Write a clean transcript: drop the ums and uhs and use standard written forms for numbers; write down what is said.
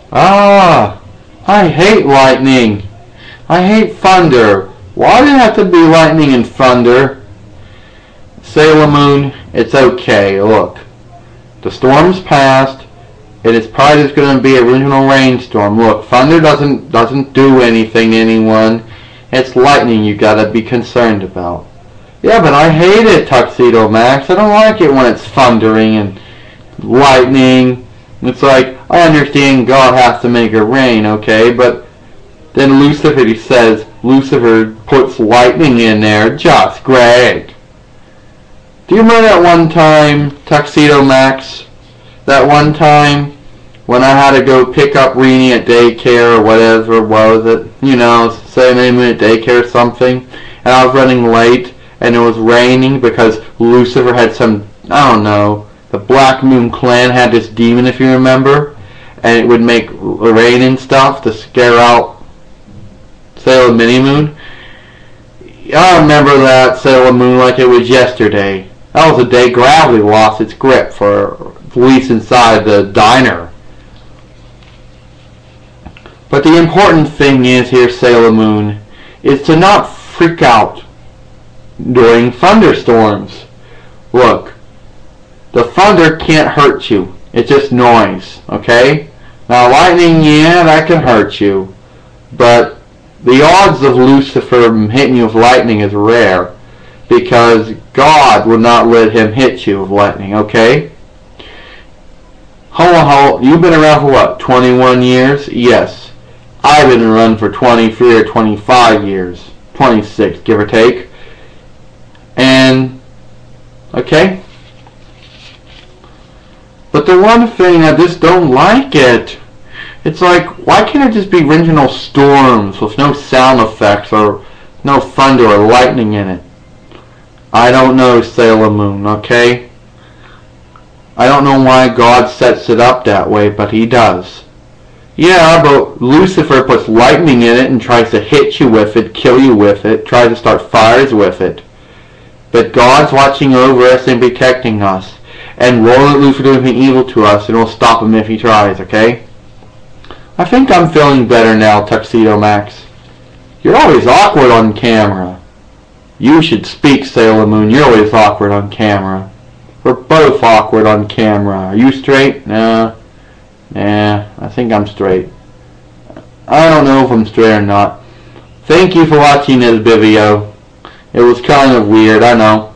Ah, I hate lightning. I hate thunder. Why did it have to be lightning and thunder? Sailor Moon, it's okay. Look, the storm's passed, and it's probably just going to be a regional rainstorm. Look, thunder doesn't do anything to anyone. It's lightning you got to be concerned about. Yeah, but I hate it, Tuxedo Max. I don't like it when it's thundering and lightning. It's like, I understand God has to make it rain, okay, but then Lucifer, he says, Lucifer puts lightning in there. Just great. Do you remember that one time, Tuxedo Max? That one time when I had to go pick up Reenie at daycare or whatever was it? You know, 7-minute daycare or something. And I was running late and it was raining because Lucifer had some, I don't know, the Black Moon Clan had this demon, if you remember. And it would make rain and stuff to scare out Sailor Mini-Moon. I remember that Sailor Moon like it was yesterday. That was the day gravity lost its grip for police inside the diner. But the important thing is here, Sailor Moon, is to not freak out during thunderstorms. Look, the thunder can't hurt you. It's just noise, okay? Now lightning, yeah, that can hurt you. But the odds of Lucifer hitting you with lightning is rare, because God would not let him hit you with lightning, okay? You've been around for what, 21 years? Yes. I've been around for 23 or 25 years. 26, give or take. And, okay? But the one thing I just don't like it, it's like, why can't it just be regional storms with no sound effects or no thunder or lightning in it? I don't know, Sailor Moon, okay? I don't know why God sets it up that way, but he does. Yeah, but Lucifer puts lightning in it and tries to hit you with it, kill you with it, tries to start fires with it. But God's watching over us and protecting us. And won't let Lucifer do anything evil to us, and we'll stop him if he tries, okay? I think I'm feeling better now, Tuxedo Max. You're always awkward on camera. You should speak, Sailor Moon. You're always awkward on camera. We're both awkward on camera. Are you straight? Nah, I think I'm straight. I don't know if I'm straight or not. Thank you for watching this video. It was kind of weird, I know.